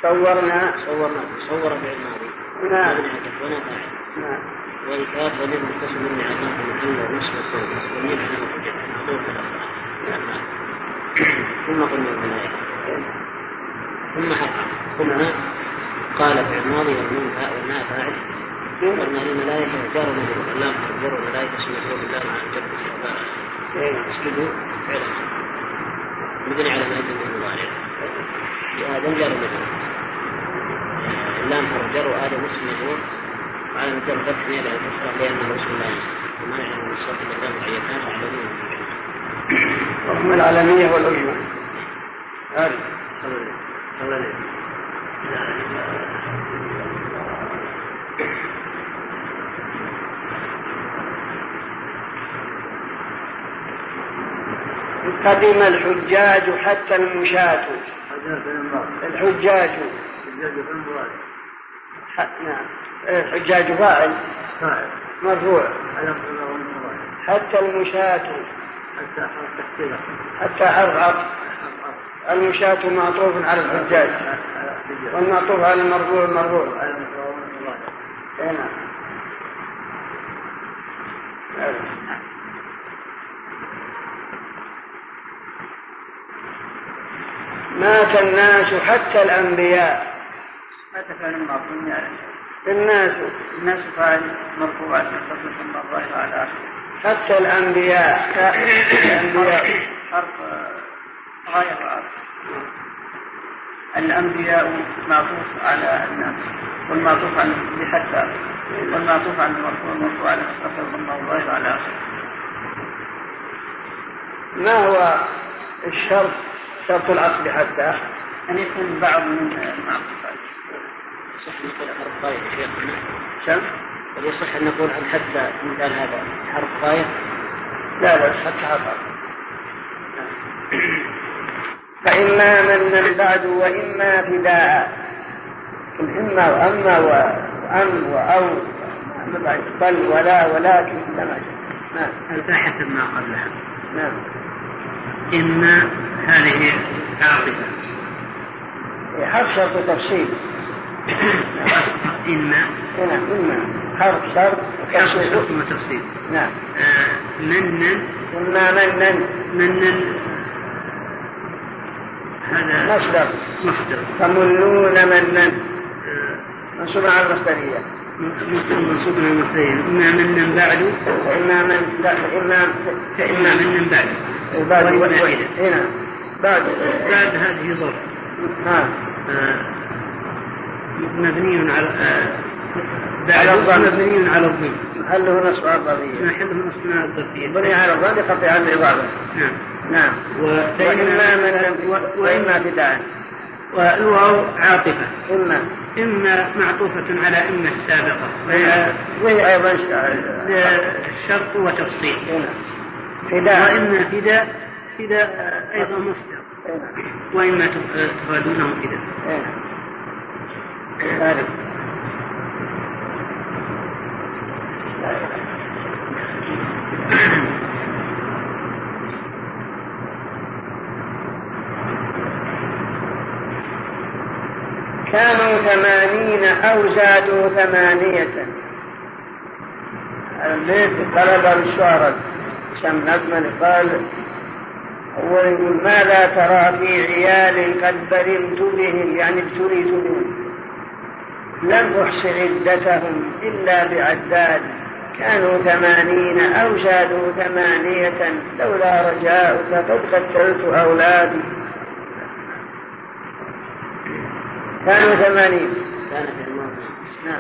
صور فعل ماضي. نعم. ولا فاعل. نعم. والكاف ضمير متصل من عطاف محل ونصف الصوت والميم علامة الجمع معطوف على الأخرى. ثم قلنا البناية ثم حقق قلنا قال فعل ماضي والماء فاعل قلنا للملائكة جار ومجرور اللام حرف جر والملائكة اسم مفعول بالله مع الجر والإعراب اسجدوا فعلا مبني على ما يجب المضارع لآدم جار ومجرور اللام حرف جر وآدم اسم مجرور على الجر فتح نيابة عن الكسرة لأنه اسم الله وما يعلم من الصوت إلا معيتان وعلمين وهم العالمية والعلماء. قدم الحجاج حتى المشاة. الحجاج نعم. الحجاج فاعل مرفوع حتى المشاة حتى حرف المشاة معطوف على الحجاج والمعطوف على المرفوع هنا. مات الناس حتى الأنبياء. مات فعل معطوف يعني الناس فاعل مرفوع ثم الظاهر على آخره حتى الأنبياء حرف غاية وعرف. الأنبياء معطوف على الناس والمعطوف عن بحتى والمعطوف عن المرفوع على مستقر ثم الظاهر على آخره. ما هو الشرط شرط العقد حتى أن يكون بعض من المعطوفات. يصح أن نقول حرف غاية يا شيخنا سم ويصح أن نقول عن حتى مثال هذا حرف غاية لا حتى حرف فإما من بعد وإما فداء إما وأما وأم وأو بل ولا ولكن لما الباحث ما قبلها. نعم. إما هذه عاطفة حرف شرط تفصيل. إما حرف شرط وتفصيل. نعم. منن إما منن هذا مصدر تمنون منن منصوب على المصدرية منصوب على المصدرية. إما منن بعد فإما منن بعد هنا بعد هذه ظرف مبني على الضم محله نصب على الضربية بني على الضم يقطع عن الإضافة. نعم. وإما بدعا والواو عاطفة إما معطوفة على إما السابقة وهي أيضا الشرط وتفصيل. وإما فداء أيضا مصدر وإما تفادونه فداء. كانوا 80 أو زادوا 8. البيت طلب الشعراء شم نظما قال ويقول ماذا ترى في عيال قد برمت بهم يعني ابتليت بهم لم أحص عدتهم إلا بعداد كانوا 80 أو زادوا 8 لولا رجاؤك قد قتلت أولادي. كانوا 80 كانت الماضي. نعم.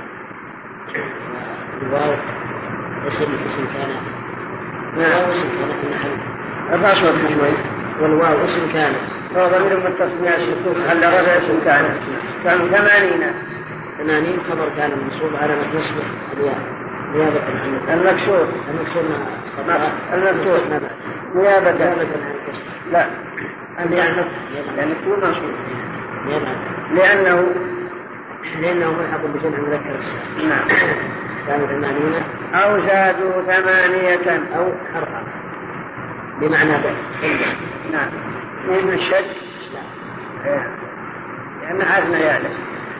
الواو اسم كان. نعم. اسم كان في النحو. الرأس والحشوي. والواو اسم كان. هو ضمير متصل بها السكون هل رجع اسم كان. كانوا 80 خبر كان منصوب على نصبه الواو نيابة عن المكسور المفتوح نيابة عن الكسر. لا لأنه يكون منصوب لأنه ملحق بجمع مذكر السالم. نعم. كانوا 80 أو زادوا 8 أو حرفا بمعنى بل. نعم. من الشد لأن عادنا يالك.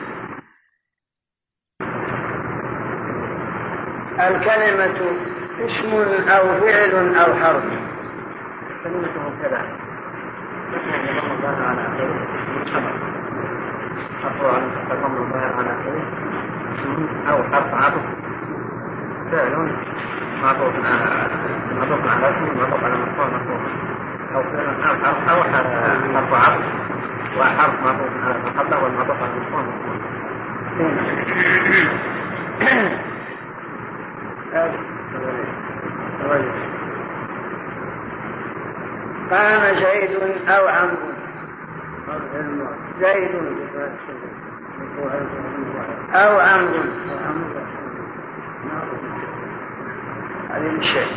الكلمة اسم أو فعل أو حرف. كلمته كذا يضم الظاهر على آخره اسم خبر، مرفوع يضم الظاهر على آخره اسم أو حرف عطف، فعل معطوف على اسم معطوف على مرفوع أو فعل أو حرف أو حرف عطف وحرف معطوف على المقدر والمعطوف على المرفوع. قام زيد أو عمرو. زيد أو عمرو هذه الشيء.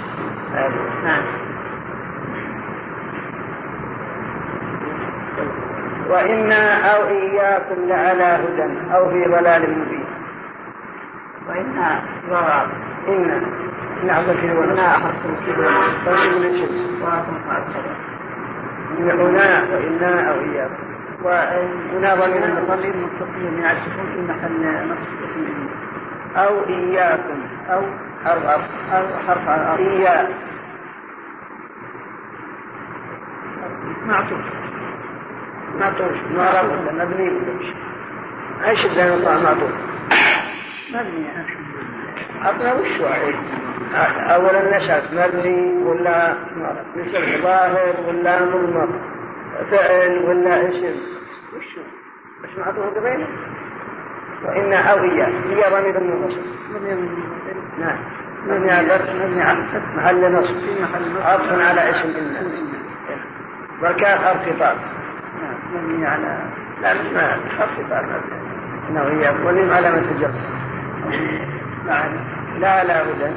وإنا أو إياكم لعلى هدى أو في ضلال مبين. وإنا ضرب إنا نعبد في وإنا أخذتم كبيرا فإن الشمس هنا وإنا أو إياكم وإنا ضمير ضمير متصل من السكون في محل نصب اسم أو إياكم أو حرف عرف إياك معطوف معرف مبني ايش بدنا نطلع معطوف مبني أطلع وش واحد أولا نشأت مبني ولا نسب ظاهر ولا مضمر فعل ولا اسم وش مش معطوف قبيله. وإن أو إياه هي ضمير منفصل نعم مبني على محل نصب عطف على اسم إن بركات ارتباط مبني على لا مش معنى ارتباط إنه هي ولم علامة الجر لا هدى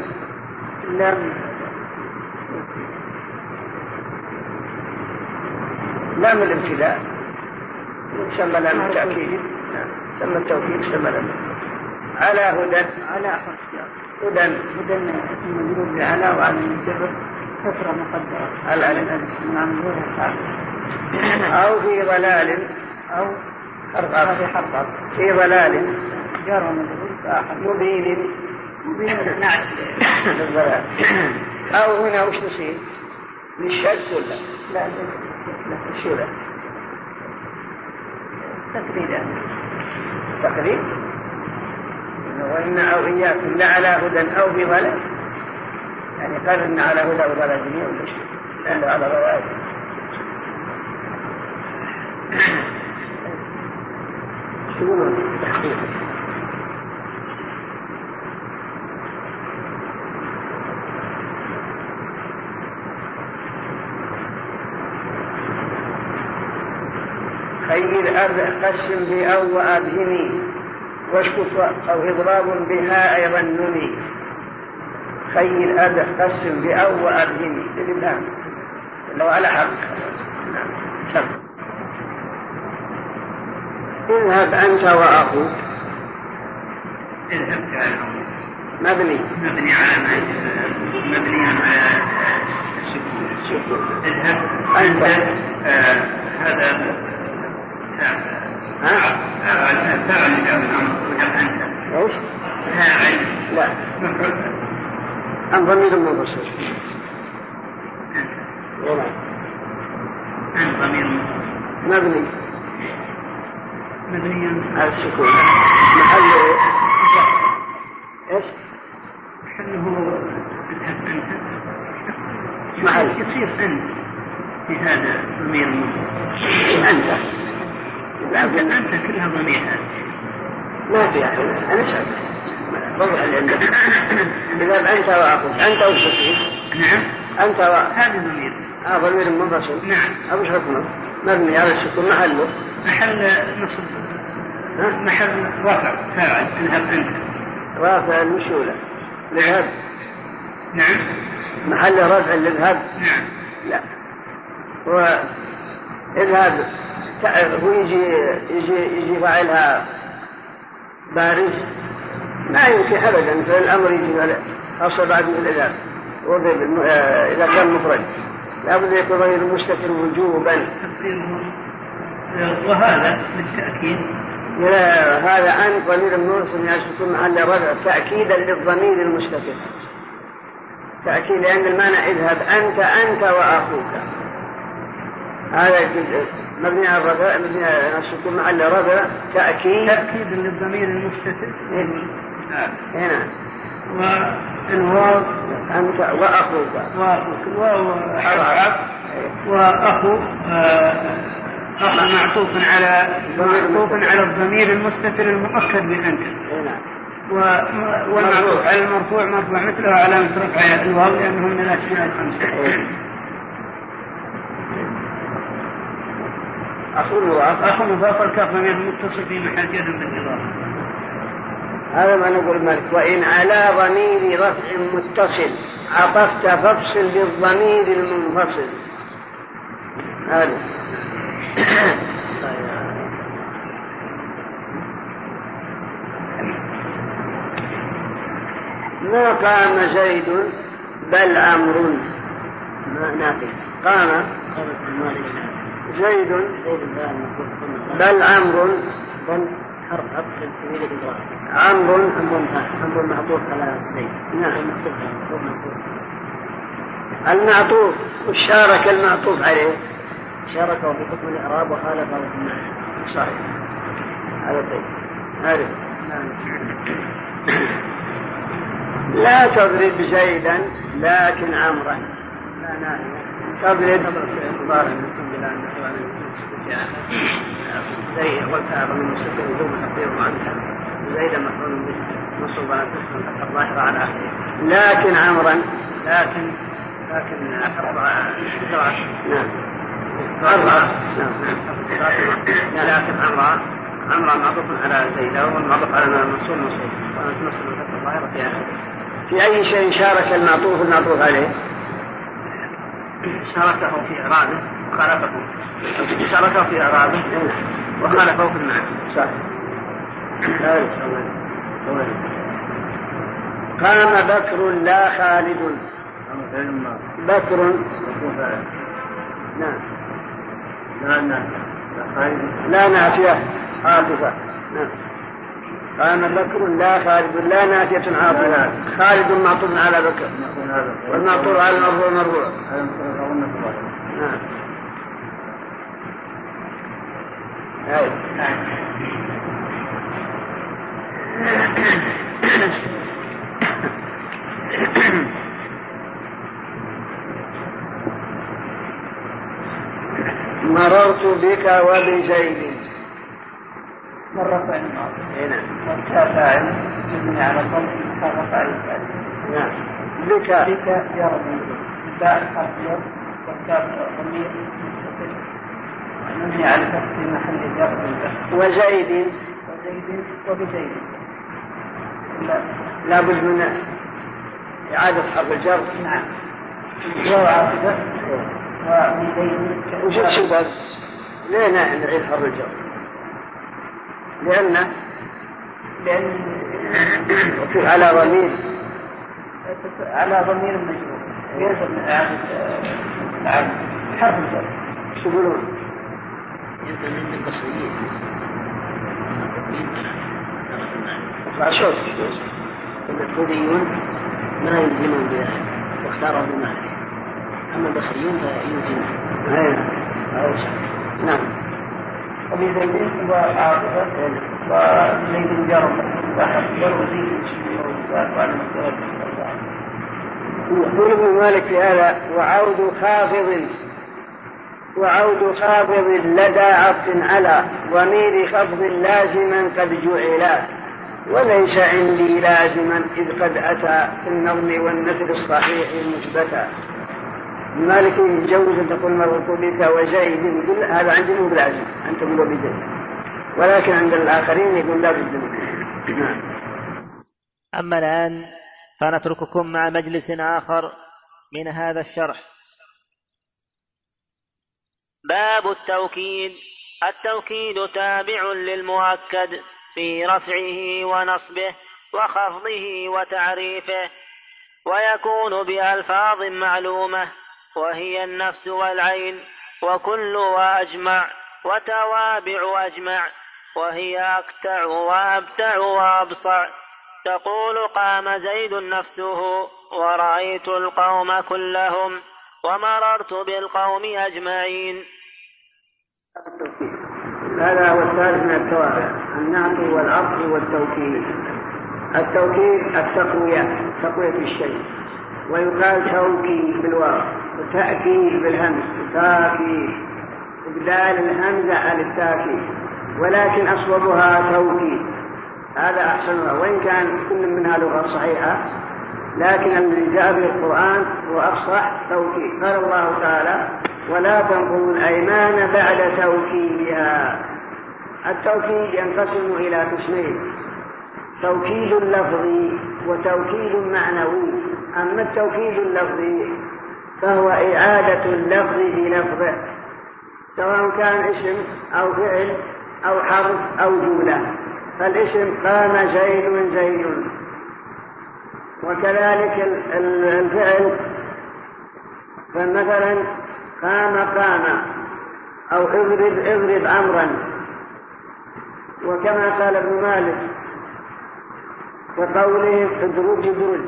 لام الابتداء يسمى لام التأكيد سمى التوكيد سمى لام على هدى هدى مجرور على وعلى الجر كسرة مقدرة أو في ضلال أو حرف في ضلال جار ومجرور مبين نعم للضلال. أو هنا وش نصير للشك ولا لا شو لا تقريبا وإن أو إياكم لعلى هدى أو في ضلال يعني قال إن على هدى وضلال جميع ولا شيء إلا على ضلال. شو تحقيق خير الأرض قسم بأو وأبهني واشكف أو إضراب بها أيضا نني. خير الأرض قسم بأو وأبهني للإبهام لو على حق سم. اذهب أنت وأخوك اذهب مبني على السكون اذهب أنت هذا فاعل أنت ايش؟ فاعل لا أن ضمير منفصل أن ضمير مبني على السكون محل ايش؟ محله اذهب أنت محل يصير أنت في هذا ضمير أنت كلها ضمير ما في أحد أنا شايف وضع العلم إذا أنت وأخوك أنت وتصير نعم أنت هذا ضمير ضمير منفصل نعم أبو حكمه مبني على السكون محله محل نصب محل رفع فاعل اذهب أنت رافع المشولة لذهب نعم محل رفع للذهب نعم لا واذهب هو يجي فاعلها بارز ما يمكن ابدا في الامر يجي خاصه بعد من الاذهاب اذا كان مفرد لا بد يكون غير مستتر وجوبا وهذا بالتأكيد. لا، هذا أنت ضمير منصب يكون محل رفع تأكيدا للضمير المستتر، تأكيد لأن المعنى اذهب أنت وأخوك، هذا مبني على الرفع، مبني على السكون محل رفع تأكيد للضمير المستتر هنا. والواو أنت وأخوك، الواو حرف، وأخو معطوف على الضمير المستتر المؤكد بأنت، والمعطوف على المرفوع مرفوع مثله علامة رفع الواو لأنه من الأسماء الخمسة. أخو مضاف الكاف ضمير متصل في محل جزم بالإضافة. هذا ما نقول مالك. وإن على ضمير رفع متصل عطفت فافصل بالضمير المنفصل. هذا ما قام زيد بل عمرو، ما نافع. قام زيد بل عمرو، بل حرف عطف في الإضافة. عمرو معطوف على زيد. نعم، المعطوف وشارك المعطوف عليه، شاركه في حكم الإعراب وخالفه في المعنى. صحيح. هذا طيب. هذا لا تضرب زيدا لكن عمرا. تضرب زي والكعب من مستقر ثم تقديره عنها زيدا مفعول به منصوب على الكسر الظاهرة على آخره. لكن عمرا، لكن لكن عمرا معطوف على زيدا والمعطوف على منصوب منصوب ونصب الفتح الظاهرة في آخره. في أي شيء شارك المعطوف عليه؟ شاركه في إعرابه وخالفه، شاركه في إعرابه وخالفه في المعنى. صح. قام بكر لا خالد. بكر لا نافية عاطفة. قام بكر لا خالد لا نافية عاطفة. خالد معطوف على بكر والمعطوف على المرفوع. مررت بك وبزيد. مرة هنا والكافاعل مبني على الضم كافاعل. نعم. بك يا رب باء حرف جر والكاف ضمير متصل مبني على الفتح في محل جر. وزيد وبزيد لا بد من إعادة حرف الجر. نعم. وعاطفة وبزيد. وش السبب؟ ليه نعيد حرف الجر؟ لأن على ضمير مجرور يلزم إعادة حرف الجر. شو يقولون؟ يلزم من البصريين عشوط الكوفيون ما يلزمون بذلك واختاروا بمعنى، أما البصريون فيلزمون. نعم. وبزيد وعاطفة وزيد جر وزيد يقول ابن مالك في هذا وعود خافض لدى عطف على ضمير خفض لازما قد جعلا وليس عندي لازما إذ قد أتى في النظم والنثر الصحيح مثبتا. مالك يجوز أن تقول مررت بك وزيد، يقول هذا عندنا بلازم أن تقول بزيد، ولكن عند الآخرين يقول لا بد منه. أما الآن فنترككم مع مجلس آخر من هذا الشرح. باب التوكيد. التوكيد تابع للمؤكد في رفعه ونصبه وخفضه وتعريفه، ويكون بألفاظ معلومة وهي النفس والعين وكل وأجمع وتوابع أجمع، وهي أكتع وأبتع وأبصع. تقول قام زيد نفسه ورأيت القوم كلهم ومررت بالقوم أجمعين. هذا هو الثالث من التوابع، النعت والعطف والتوكيد. التوكيد التقوية، تقوية الشيء، ويقال توكيد بالواو وتأكيد بالهمز، تاكيد إبدال الهمزة على التاكيد، ولكن أصوبها توكيد، هذا أحسنها، وإن كان كل منها لغة صحيحة، لكن الذي جاء به القرآن هو أفصح توكيد. قال الله تعالى: ولا تنقضوا الأيمان بعد توكيدها. التوكيد ينقسم إلى قسمين: توكيد لفظي وتوكيد معنوي. أما التوكيد اللفظي فهو إعادة اللفظ بلفظه، سواء كان اسم أو فعل أو حرف أو جملة. فالاسم قام زيد زيد، وكذلك الفعل، فمثلا قام قام، أو اضرب أمرا، وكما قال ابن مالك وقوله ادرج ادرج،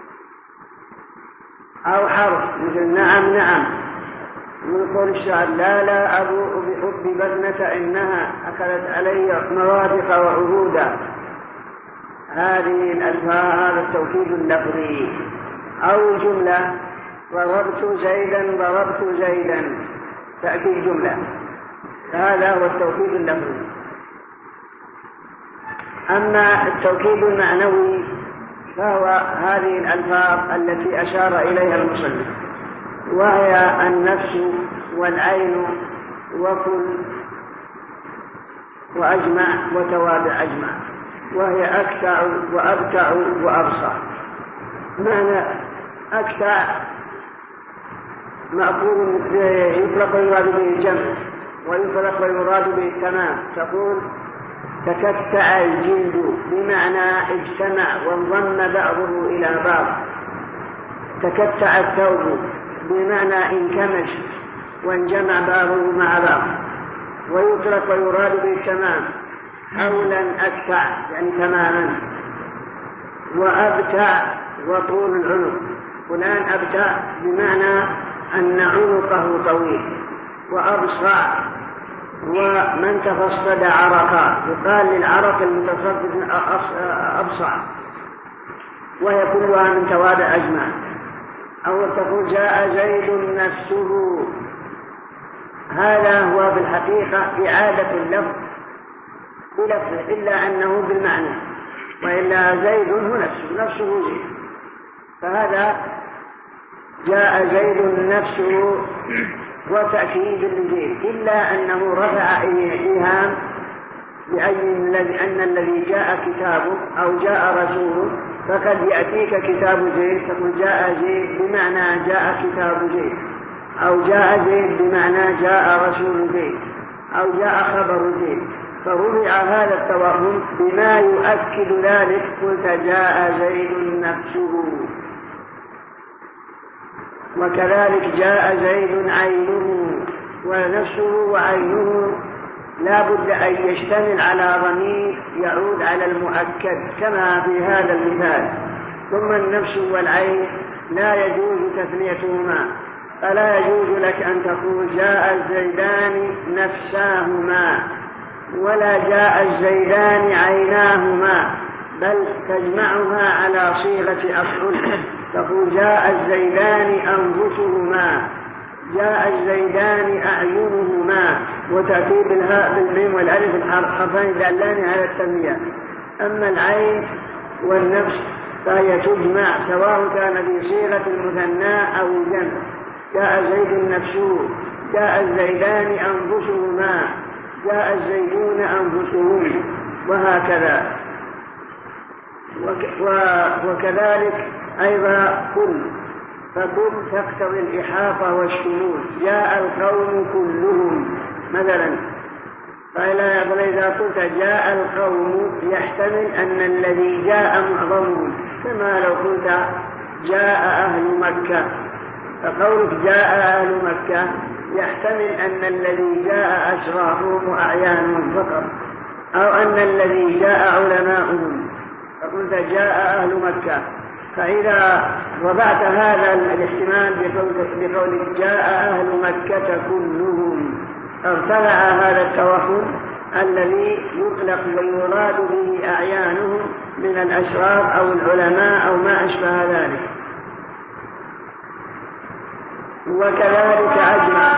أو حرف مثل نعم نعم، من قول الشاعر: لا أبوء بحب بنة إنها أخذت علي موافق وعهودا. هذه الألفاظ، هذا التوكيد اللفظي. أو الجملة: ضربت زيدا ضربت زيدا، تأكيد جملة، هذا هو التوكيد اللفظي. أما التوكيد المعنوي فهو هذه الألفاظ التي أشار إليها المصنف، وهي النفس والعين وكل وأجمع وتوابع أجمع، وهي أكتع وأبتع وأبصع. معنى أكتع مأخوذ يطلق ويراد به الجمع، ويطلق ويراد به التمام. تقول: تكتع الجلد، بمعنى اجتمع وانضم بعضه إلى بعض. تكتع الثوب، بمعنى انكمش وانجمع بعضه مع بعض. ويطلق ويراد به التمام، حولا أكتع يعني تماما. وأبتع وطول العنق، فلان أبتع بمعنى أن عنقه طويل. وأبصع ومن تفصد عرقا، يقال للعرق المتصدد أبصع، وهي كلها من توابع أجمع. أو تقول: جاء زيد نفسه، هذا هو بالحقيقة إعادة اللفظ بلفظه، إلا أنه بالمعنى، وإلا زيد هو نفسه زيد. فهذا جاء زيد نفسه وتأكيد لزيد، إلا أنه رفع إيهام أن الذي جاء كتابه أو جاء رسوله، فقد يأتيك كتاب زيد تقول جاء زيد بمعنى جاء كتاب زيد، أو جاء زيد بمعنى جاء رسول زيد، أو جاء خبر زيد، فرفع هذا التوهم بما يؤكد ذلك، قلت جاء زيد نفسه. وكذلك جاء زيد عينه، ونفسه وعينه لا بد أن يشتمل على ضمير يعود على المؤكد كما في هذا المثال. ثم النفس والعين لا يجوز تثنيتهما، فلا يجوز لك أن تقول جاء الزيدان نفساهما، ولا جاء الزيدان عيناهما، بل تجمعها على صيغة أفعل، تقول جاء الزيدان أنفسهما، جاء الزيدان أعينهما، وتأتي بالهاء بالميم والألف الحرفين دالان على التنمية. أما العين والنفس فهي تجمع سواء كان في صيغة المثنى أو الجمع، جاء زيد نفسه، جاء الزيدان أنفسهما، جاء الزيدون أنفسهم، وهكذا. وكذلك أيضا كل، فكل تقتضي الإحاطة والشمول، جاء القوم كلهم مثلا. فإذا قلت جاء القوم يحتمل أن الذي جاء معظمهم، كما لو قلت جاء أهل مكة، فقولك جاء أهل مكة يحتمل أن الذي جاء أشرافهم وأعيانهم فقط، أو أن الذي جاء علماؤهم، فقلت جاء أهل مكة، فإذا وضعت هذا الاحتمال بقولك جاء أهل مكة كلهم ارتفع هذا التوهم الذي يطلق ويراد به أعيانهم من الأشراف أو العلماء أو ما أشبه ذلك. وكذلك أجمع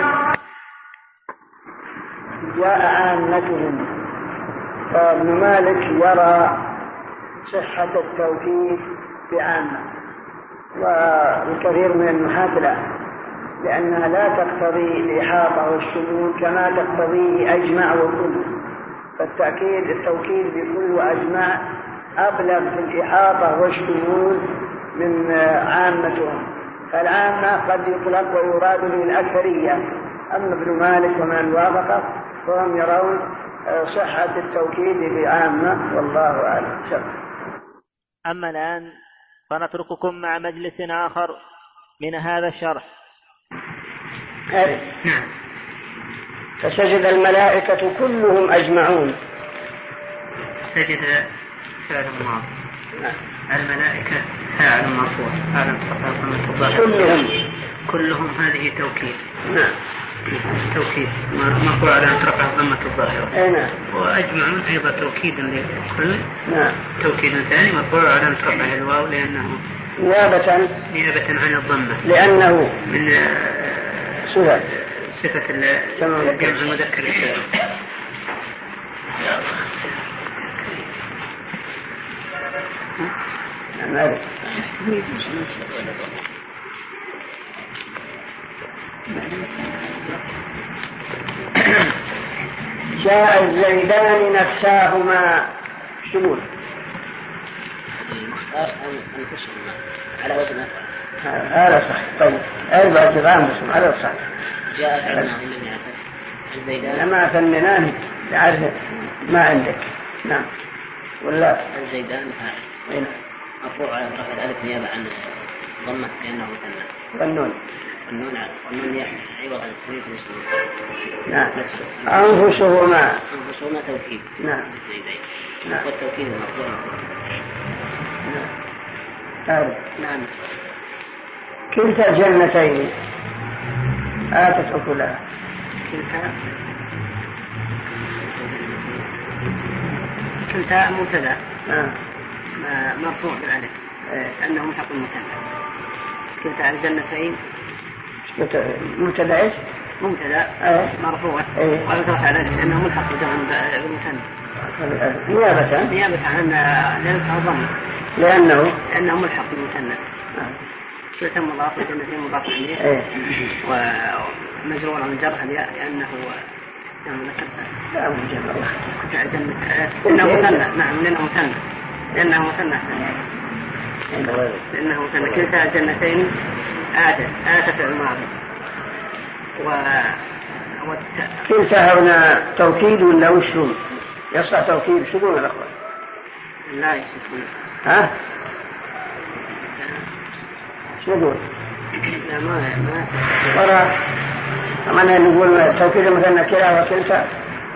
جاء عامتهم، فابن مالك يرى صحة التوكيد بعامة، والكثير من النحاة لا، لأنها لا تقتضي الإحاطة والشمول كما تقتضيه أجمع وكل، التوكيد بكل وأجمع أبلغ في الإحاطة والشمول من عامتهم، فالعامة قد يطلق ويراد به الأكثرية، أما ابن مالك ومن وافقه فهم يرون صحة التوكيد بعامة، والله أعلم. أما الآن فنترككم مع مجلس آخر من هذا الشرح. فسجد الملائكة كلهم أجمعون. سجد فعل ماضي، الملائكة فاعل مرفوع، فاعل كلهم هذه توكيد. نعم توكيد مرفوع على رفع ضمة الظاهرة. نعم. وأجمعون أيضا توكيد لكل. نعم. توكيد ثاني مرفوع على رفع الواو لأنه نيابة عن الضمة، لأنه من صفة الجمع المذكر السالم. جاء الزيدان نفساهما شمول على وزنه هذا صح. طيب أربعة جرام على صح. جاء فعلنا الزيدان لما فننان تعرف ما عندك. نعم ولا الزيدان فاعل مرفوع على رفع الألف نيابة عن ضمة كأنه مثنى. والنون عوض عن التنوين في الاسم. نعم. أنفسهما توكيد. نعم. نعم. والتوكيد مرفوع. نعم. كلتا الجنتين آتت أكلها. كلتا مبتدأ مرفوع بالألف لأنه ملحق المثنى. كلتا الجنتين مبتدأ مبتدأ مرفوع ويطرح على لأنه ملحق بالمثنى نيابة عن الضمة لأنه ملحق بالمثنى. كلتا مضاف والجنتين مضاف إليه ومجرور من جرح لأنه مذكر سالم. لأنه مثنى. نعم لأنه مثنى كلتا الجنتين آتت الماضي كلتا هنا توكيد ولا وشو يصح توكيد شنو الأخوة؟ لا يصح. ها شو يقول؟ لا ما ورا طبعا نقول توكيد مثلا كلا وكلتا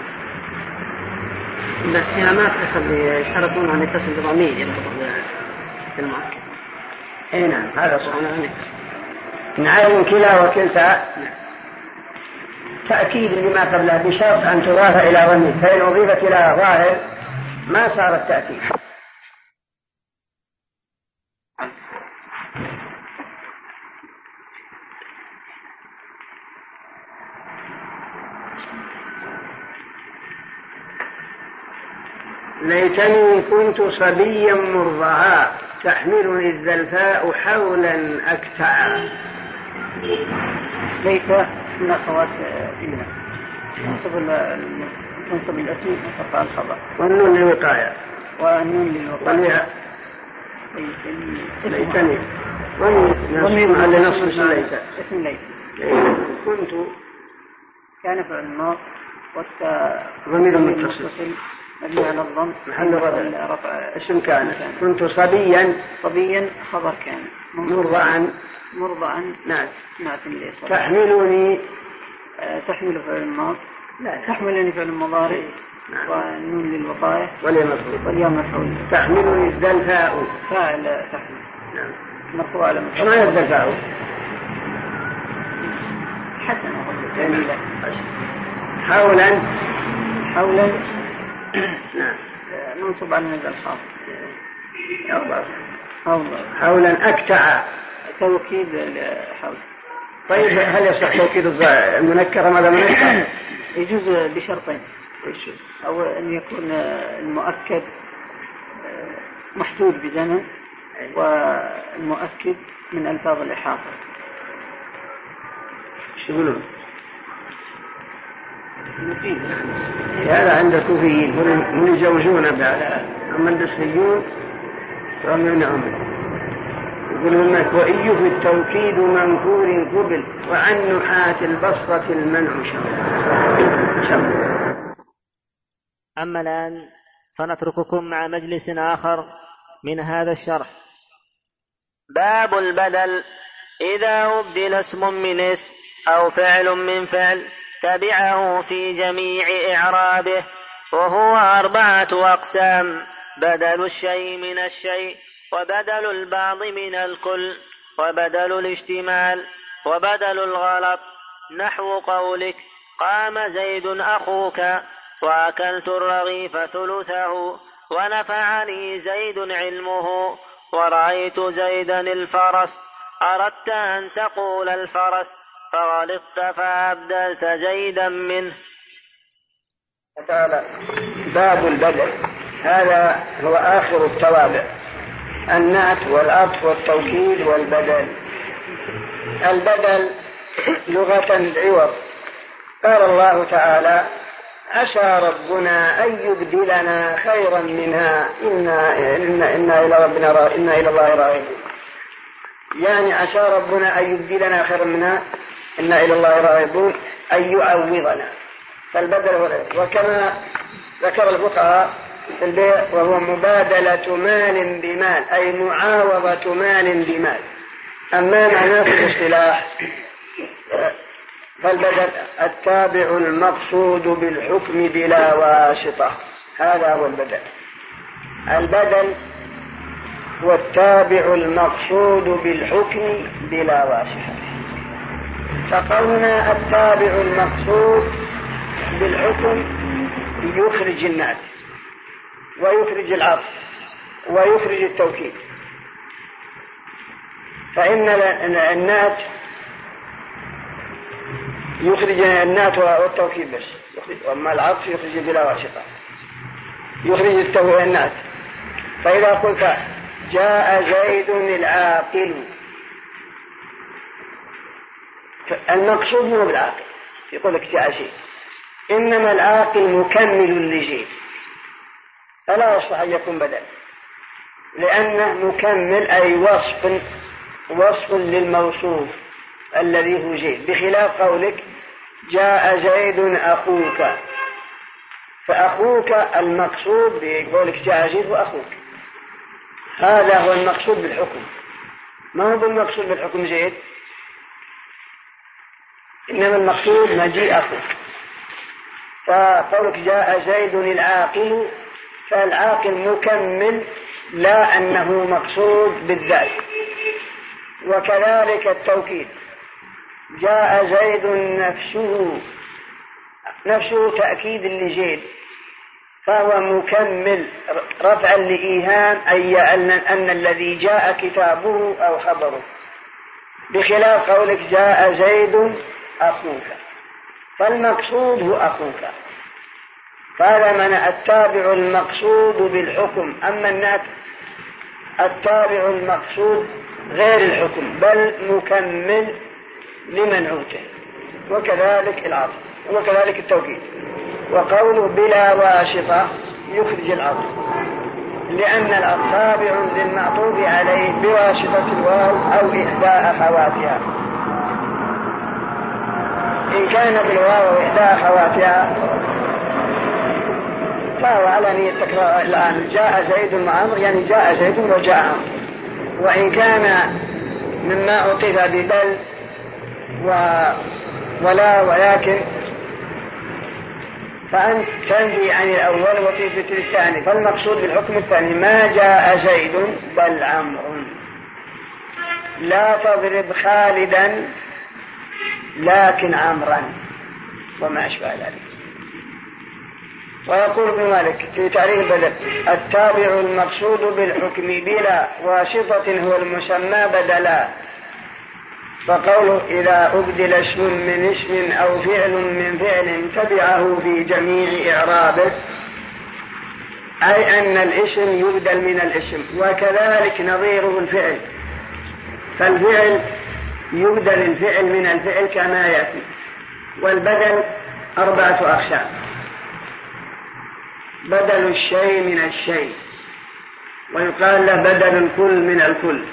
بس هنا ما تصل يشترطون أن يتصل بضمير يربط بالمؤكد. اي نعم هذا صح. نعلم كلا وكلتا تأكيد لما قبله بشرط أن تضاف إلى ضمير، فإن أضيفت إلى ظاهر ما صار التأكيد. ليتني كنت صبيا مرضعا تحملني الزلفاء حولا أكتعا. ليت من أخوات إلا تنصب الاسم وترفع الخبر والنون للوقاية ليتني ونصب على نصب اسم ليت كنت كان فعل الماضي ضمير متصل مبني على الضم محل رفع اسم كان. كنت صبيا خبر كان مرضعا نعم تحملني تحمل فعل الماضي، لا تحملني فعل المضارع والنون للوقاية واليوم مفعول. تحملني الدلفاء فاعل تحمل. نعم. مرفوع على شو معنى الدلفاء؟ حسنة جميلة. حولا نعم منصوب على نزل الخاف. حولا أكتع توكيد الحول. طيب هل يصح توكيد المنكر ماذا منكر؟ يجوز بشرطين، أو أن يكون المؤكد محدود بزمن، والمؤكد من ألفاظ الإحاطة. شو يقولون؟ هذا عند الكوفيين هم يزوجون بعد، أما البصريون فهم يمنعون. يقولون وإي في التوكيد منكور قبل، وعن نحاة البصرة المنع شمل. أما الآن فنترككم مع مجلس آخر من هذا الشرح. باب البدل: إذا أبدل اسم من اسم أو فعل من فعل تبعه في جميع إعرابه، وهو 4 أقسام: بدل الشيء من الشيء، وبدل البعض من الكل، وبدل الاشتمال، وبدل الغلط. نحو قولك: قام زيد أخوك، وأكلت الرغيف ثلثه، ونفعني زيد علمه، ورأيت زيدا الفرس. أردت أن تقول الفرس فغلطت فأبدلت زيدا منه. تعالى باب البدل، هذا هو آخر التوابع: النعت والعطف والتوكيد والبدل. البدل لغة العوض. قال الله تعالى: عسى ربنا أن يبدلنا خيرا منها إنا إلى الله راغبون. يعني عسى ربنا أن يبدلنا خيرا منها إنا إلى الله راغبون، أن يعوضنا. فالبدل هو العوض. وكما ذكر الفقهاء في البيع وهو مبادلة مال بمال، أي معاوضة مال بمال. أما معناه في الاصطلاح فالبدل التابع المقصود بالحكم بلا واسطة، هذا هو البدل. البدل هو التابع المقصود بالحكم بلا واسطة. فقولنا التابع المقصود بالحكم يخرج النعت ويخرج العطف ويخرج التوكيد، فإن النعت يخرج النعت والتوكيد بس، وأما العطف يخرج بلا واسطة، يخرج النعت. فإذا قلت جاء زيد العاقل، المقصود منه بالعاقل، يقول لك جاء زيد، إنما العاقل مكمل لزيد، فلا يصلح أن يكون بدل، لأنه مكمل أي وصف للموصوف الذي هو زيد، بخلاف قولك جاء زيد أخوك، فأخوك المقصود بقولك جاء زيد وأخوك، هذا هو المقصود بالحكم، ما هو المقصود بالحكم زيد، إنما المقصود مجيء أخوك. فقولك جاء زيد العاقل، فالعاقل مكمل لا أنه مقصود بالذات. وكذلك التوكيد، جاء زيد نفسه تأكيد لزيد، فهو مكمل رفعا لإيهام أي أن الذي جاء كتابه أو خبره، بخلاف قولك جاء زيد أخوك، فالمقصود هو أخوك. فهذا معنى التابع المقصود بالحكم. أما النعت التابع المقصود غير الحكم بل مكمل لمنعوته، وكذلك العطف وكذلك التوكيد. وقوله بلا واسطة يخرج العطف، لأن العطف تابع للمعطوف عليه بواسطة الواو أو إحدى أخواتها. إن كان بالواو إحدى أخواتها فهو على نية التكرار. الآن جاء زيد مع عمرو، يعني جاء زيد وجاء عمرو. وإن كان مما عطف ببل ولا ولكن، فأنت تنفي عن الأول وتثبت الثاني. فالمقصود بالحكم الثاني ما جاء زيد بل عمرو. لا تضرب خالدا لكن عمرا وما أشبه ذلك. ويقول ابن مالك في تعريف بدل: التابع المقصود بالحكم بلا واسطة هو المسمى بدلا. فقوله إذا أبدل اسم من اسم أو فعل من فعل تبعه في جميع إعرابه، أي أن الاسم يبدل من الاسم، وكذلك نظيره الفعل. فالفعل يبدل الفعل من الفعل كما يأتي. والبدل 4 أقسام: بدل الشيء من الشيء، ويقال له بدل الكل من الكل،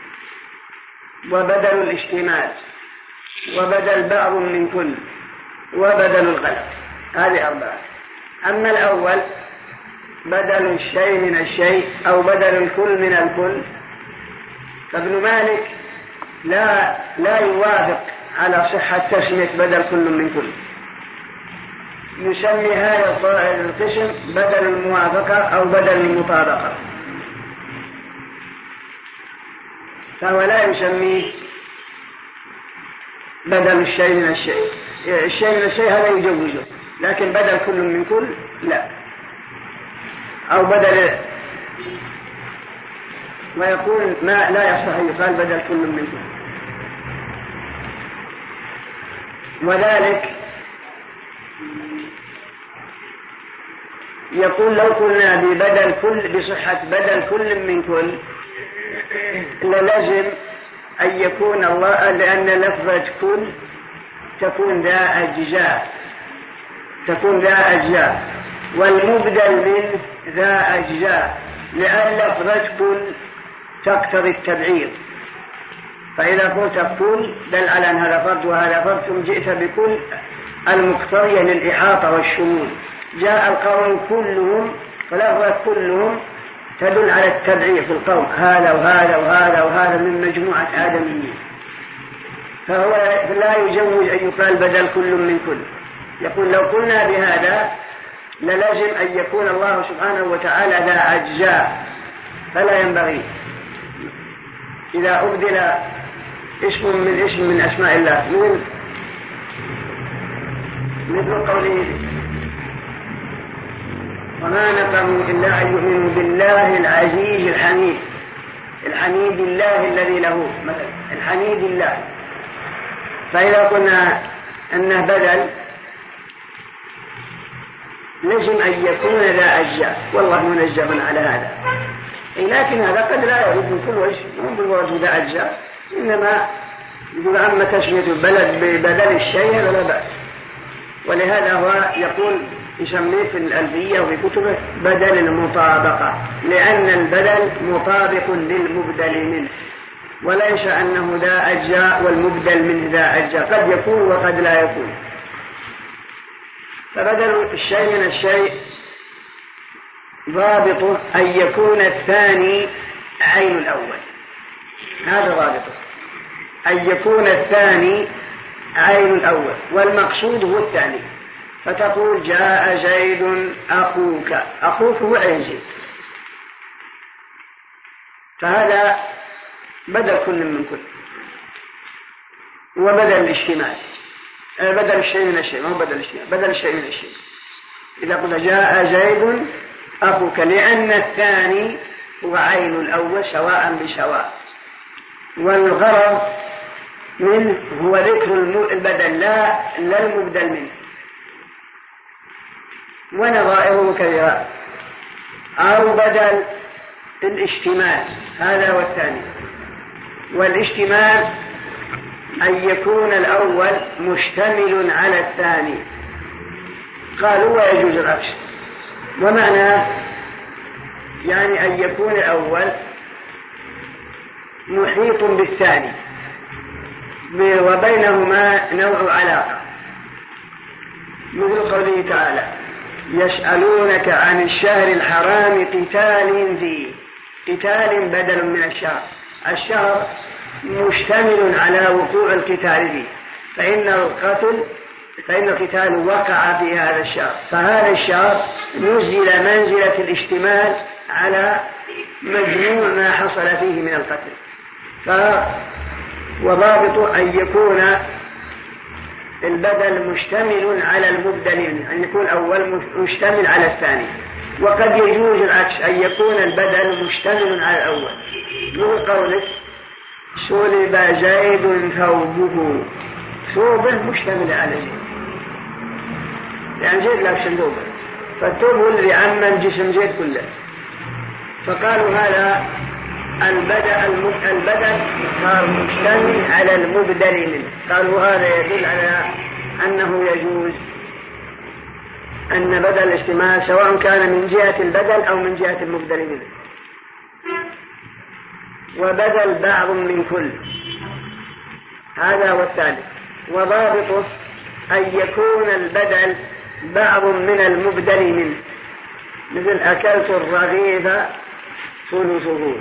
وبدل الاشتمال، وبدل بعض من كل، وبدل الغلط. هذه 4. أما الأول بدل الشيء من الشيء أو بدل الكل من الكل، فابن مالك لا يوافق على صحة تسمية بدل كل من كل. يسمي هذا القسم بدل الموافقة أو بدل المطابقة، فهو لا يسميه بدل الشيء من الشيء. الشيء من الشيء هذا يجوزه، لكن بدل كل من كل لا، أو بدل، ويقول ما لا يصح يقال بدل كل من كل. وذلك يقول: لو قلنا ببدل كل بصحة بدل كل من كل للزم أن يكون الله، لأن لفظة كل تكون ذا أجزاء، والمبدل منه ذا أجزاء، لأن لفظة كل تقتضي التبعيض. فإذا قلت كل دل على أن هذا فرد وهذا فرد، ثم جئت بكل المقتضية للإحاطة والشمول. جاء القوم كلهم، فلفظة كلهم تدل على التبعيض في القوم، هذا وهذا وهذا وهذا من مجموعة آدميين. فهو لا يجوز أن يقال بدل كل من كل. يقول: لو قلنا بهذا للازم أن يكون الله سبحانه وتعالى ذا أجزاء، فلا ينبغي إذا أبدل اسم من أسماء الله، مثل قوله: وما نقموا إلا أن يؤمنوا بالله العزيز الحميد. الحميد الله الذي له مثلا، الحميد الله. فإذا قلنا أنه بدل لازم أن يكون ذا أجزاء، والله منزه على هذا. لكن هذا قد لا يرد من كل وجه، هم بالوجه ذا أجزاء، إنما يقول: أما تسمية البلد ببدل الشيء فلا بأس. ولهذا هو يقول يسميه في الألفية وفي كتبه بدل المطابقة، لأن البدل مطابق للمبدل منه، وليس أنه ذا أجزاء والمبدل منه ذا أجزاء، قد يكون وقد لا يكون. فبدل الشيء من الشيء ضابطه أن يكون الثاني عين الأول، هذا ضابطه، أن يكون الثاني عين الأول، والمقصود هو الثاني. فتقول: جاء زيد أخوك، أخوك هو عين زيد، فهذا بدل كل من كل. وبدل الاشتمال، بدل الشيء من الشيء، ما هو بدل الاشتمال، بدل الشيء من الشيء. إذا قلت جاء زيد أخوك، لأن الثاني هو عين الأول سواء بسواء، والغرض منه هو ذكر البدل لا المبدل منه. ونظائره كثيرة. أو بدل الاشتمال، هذا هو الثاني. والاشتمال أن يكون الأول مشتمل على الثاني، قالوا ويجوز العكس. ومعناه يعني أن يكون الأول محيط بالثاني وبينهما نوع علاقة، مثل قوله تعالى: يسألونك عن الشهر الحرام قتال فيه. قتال بدل من الشهر، الشهر مشتمل على وقوع القتال فيه، فإن القتال وقع في هذا الشهر، فهذا الشهر نزل منزلة الاشتمال على مجموع ما حصل فيه من القتل. وضابط أن يكون البدل مشتمل على المبدل منه، أن يكون الأول مشتمل على الثاني. وقد يجوز العكس، أن يكون البدل مشتمل على الأول، مثل قولك سلب زيد ثوبه، ثوبه مشتمل على زيد، يعني زيد لابس ثوبه، فالثوب هو الذي عمم جسم زيد كله، فقالوا هذا البدل صار مشتمل على المبدل منه. قالوا هذا يدل على أنه يجوز أن بدل الاشتمال سواء كان من جهة البدل أو من جهة المبدل منه. وبدل بعض من كل، هذا هو الثالث. وضابطه أن يكون البدل بعض من المبدل منه، مثل أكلت الرغيف ثلثه،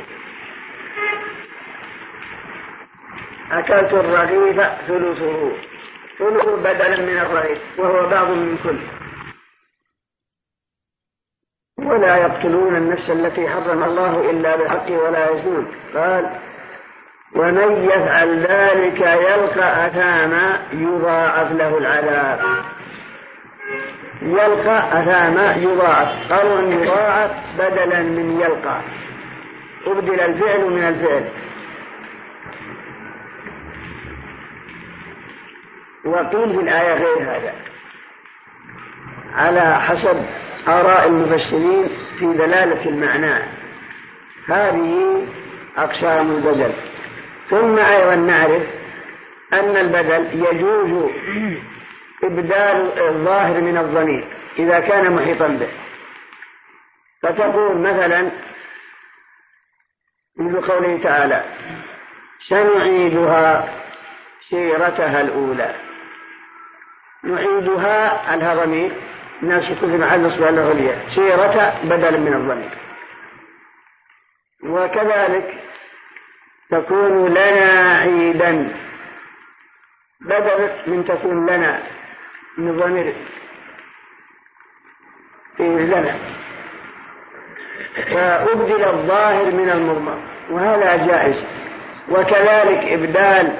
أكلت الرغيف ثلثه، ثلث بدلا من الرغيف وهو بعض من كل. ولا يقتلون النفس التي حرم الله إلا بالحق ولا يزنون. قال ومن يفعل ذلك يلقى أثاما يضاعف له العذاب. يلقى أثاما يضاعف، قالوا أن يضاعف بدلا من يلقى، أبدل الفعل من الفعل. وقيل في الآية غير هذا على حسب آراء المفسرين في دلالة المعنى. هذه أقسام البدل. ثم أيضا نعرف أن البدل يجوز إبدال الظاهر من الضمير إذا كان محيطا به، فتقول مثلا مثل قوله تعالى سنعيدها سيرتها الأولى. نعيدها الضمير الناس يكون في محل نصب العليا، سيرة بدل من الضمير. وكذلك تكون لنا عيدا بدل من تكون لنا من الضمير لنا، فأبدل الظاهر من المضمر، وهذا جائز. وكذلك إبدال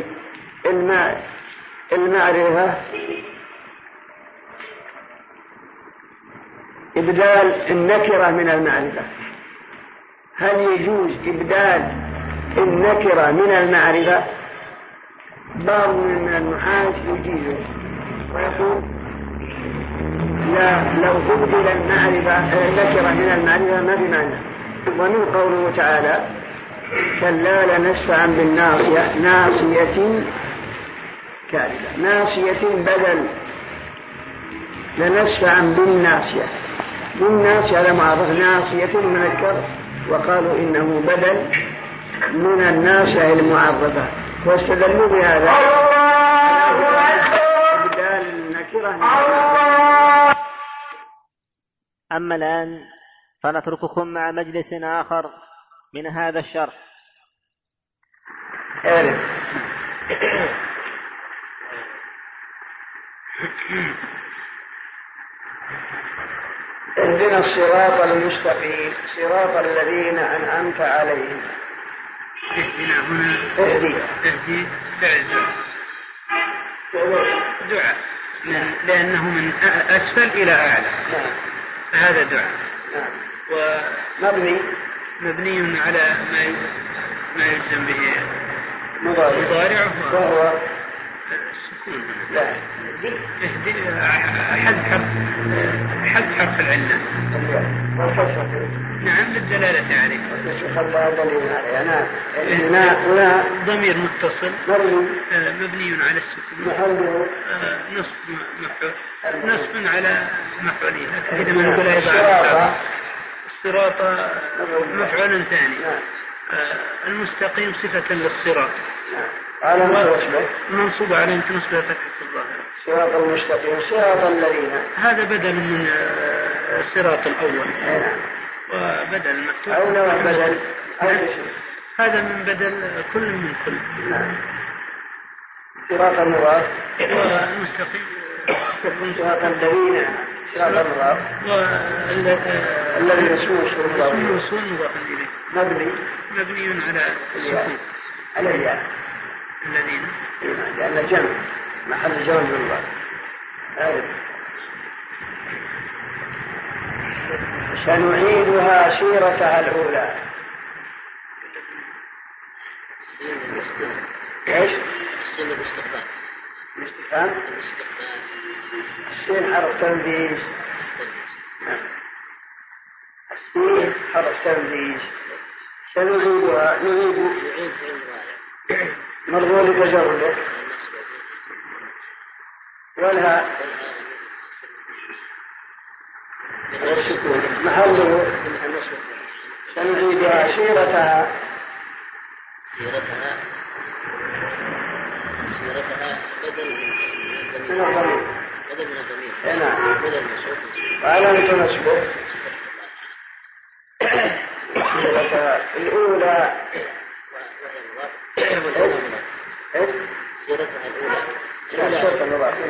المعرفة، إبدال النكرة من المعرفة. هل يجوز إبدال النكرة من المعرفة؟ بعض من النحاة يجيزه ويقول لا، لو أبدل النكرة من المعرفة ما بمعنى. ومن قوله تعالى كلا لنسفعا بالناصية، ناصية كاذبة، ناصية بدل لنسفعا بالناصية، بالناصية على معرفة، ناصية منكر، وقالوا إنه بدل من الناصية المعرفة، واستدلوا بهذا بدل النكرة. أما الآن فنترككم مع مجلس آخر من هذا الشرح. اهدنا الصراط المستقيم صراط الذين أنعمت عليهم. اهدنا هنا اهدي فعل دعاء لأنه من أسفل إلى أعلى. هذا دعاء ومبني على ما يلزم به مضارع وهو السكون. لا حذف حرف العلة. نعم للدلالة عليه. هنا ضمير متصل مبني على السكون، نصب على مفعولين. إذا ما نقول الصراط مفعول ثاني، المستقيم صفة للصراط منصوب على نسبة تكفي الظاهر. صراط المستقيم صراط الذين، هذا بدل من الصراط الأول، وبدل المكتوب أو نوع بدل هذا من بدل كل من كل. صراط المضاف والمستقيم صراط الذين صراط المضاف الذي اسمه مضاف إليه مبني على السكون على الذين لأن جمع محل جمع بالمضاف. سنعيدها سيرتها الأولى. ايش؟ الاستفهام. السين حرف تنبيه. السين حرف تنبيه. سنعيدها نعيد مرضو لتجرده. والها محله سنعيدها سيرتها من الضمير نعم وعلامة نصبه سيرتها الأولى ايش؟ سيرتها الأولى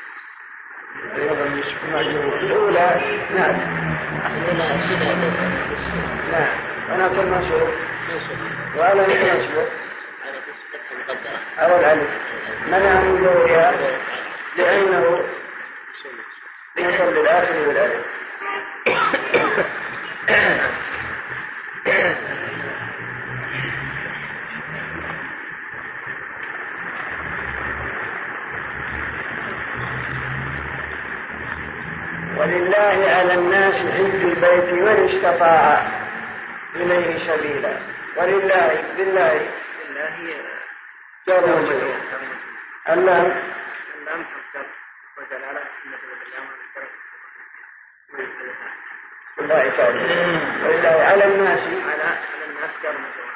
الأولى نعم أنا كل منصوب وعلى نصبه على الألف منع من ظهورها لأنه يصل للآخر بالألف. ولله على الناس حج البيت من استطاع إليه سبيلا. ولله بالله جار ومجرور اللام الله تعالى ولله على الناس جار ومجرور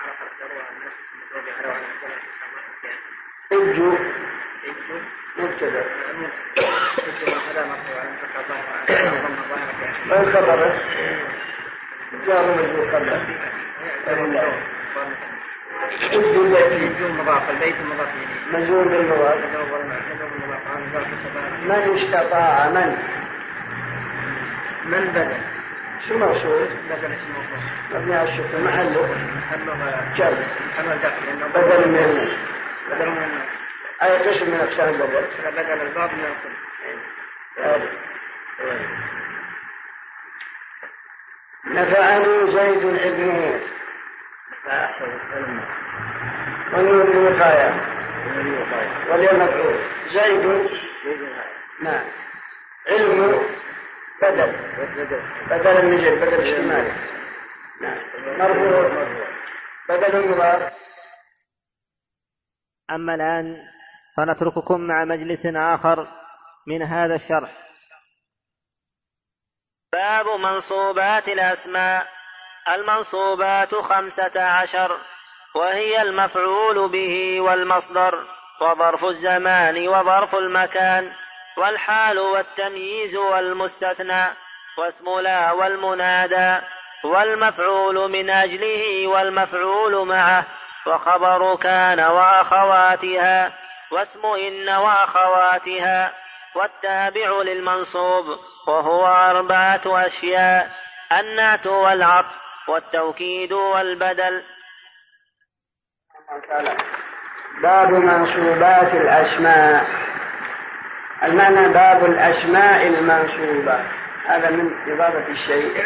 حج مبتدأ من خبره جار ومجرور قبله البيت مضاف مجرور بالمضاف. من استطاع من بدل شو موصول بدل اسمه مبني على السكون محله جر بدل من أي قسم من أقسام البدل بدل الباب من الكل. نفعني زيد ابنه ونور الوقاية واليوم مفعول زيد نعم علم بدل النجل بدل اجتماعي نعم مرفوع بدل المضاف. أما الآن فنترككم مع مجلس آخر من هذا الشرح. باب منصوبات الأسماء. المنصوبات 15 وهي المفعول به والمصدر وظرف الزمان وظرف المكان والحال والتمييز والمستثنى واسم لا والمنادى والمفعول من أجله والمفعول معه وخبر كان وأخواتها واسم إن وأخواتها والتابع للمنصوب وهو 4 أشياء: النعت والعطف والتوكيد والبدل. باب منصوبات الأسماء. المعنى باب الأسماء المنصوبة، هذا من إضافة الشيء.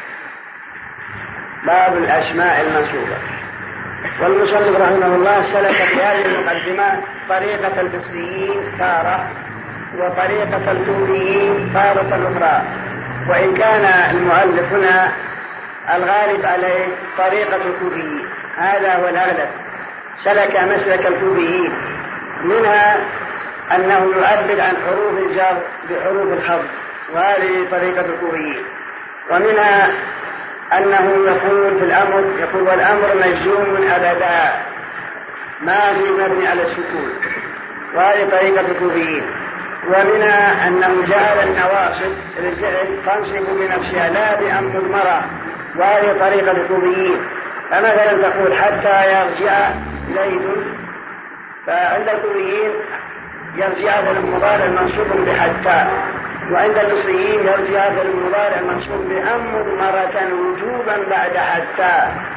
باب الأسماء المنصوبة. والمصنف رحمه الله سلك في هذه المقدمة طريقة البصريين تارة وطريقة الكوفيين تارة أخرى، وإن كان المؤلف هنا الغالب عليه طريقة الكوفيين، هذا هو الأغلب. سلك مسلك الكوفيين، منها أنه يعبر عن حروف الجر بحروف الخفض، وهذه طريقة الكوفيين. ومنها أنه يقول في الأمر، يقول والأمر مجزوم أبدا ما في مبني على السكون، وهذه طريقة الكوفيين. ومنها أنه جعل النواصب للفعل تنصب بنفسها لا بأمر المرأة، وهذه طريقة الكوفيين. فمثلا تقول حتى يرجع زيد فعند الكوفيين يرجع هذا المضارع منصوب بحتى، وعند المصريين يرجع هذا المضارع منصوب بأن مضمرة وجوبا بعد حتى.